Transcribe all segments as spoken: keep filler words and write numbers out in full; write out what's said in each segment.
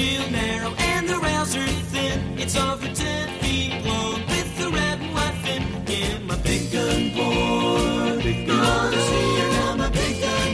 real narrow and the rails are thin. It's over ten feet long with the red and white fin. Yeah, my big gun board. You ought to see her now, my big gun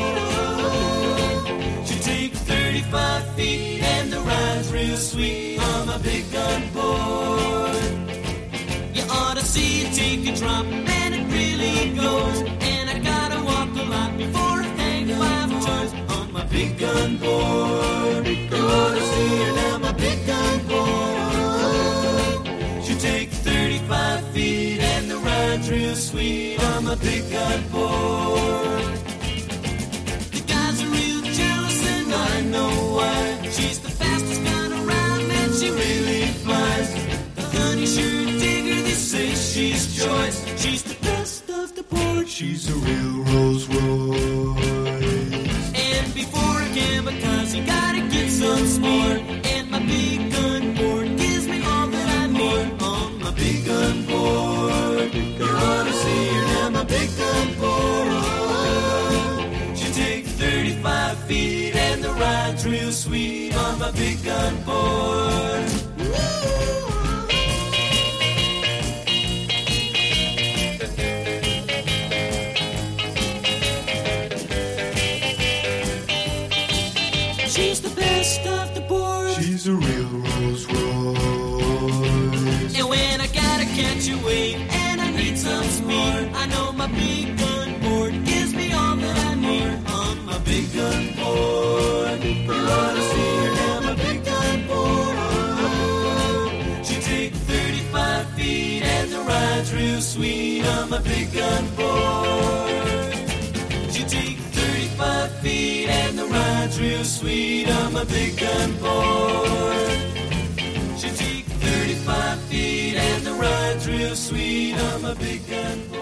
board. She takes thirty-five feet and the ride's real sweet on my big gun board. You ought to see it take a drop, and it really goes. And I gotta walk a lot before I hang five turns on my big gun board. You ought to see her now, my big gun board. She takes thirty-five feet and the ride's real sweet on my big gun board. The guys are real jealous and I know why. She's the fastest gun around and she really flies. The honey sure digger, they say she's choice. She's the best of the board. She's a real Rolls Royce. And before a kamikaze, gotta get some smart. And my big gun board gives me all that I need on my big gun board. You ought to see her now, my big gun board. She takes thirty-five feet and the ride's real sweet on my big gun board. She's the best of the board. She's a real Rolls Royce. And when I gotta catch a wave and I need some speed, I know my big gun board gives me all that I need on my big gun board. You ought to see her now, my big gun board. She takes thirty-five feet and the ride's real sweet on my big gun board. She takes thirty-five feet and the ride's real sweet on my big gun board. She takes thirty-five feet and the ride's real sweet on my big gun board.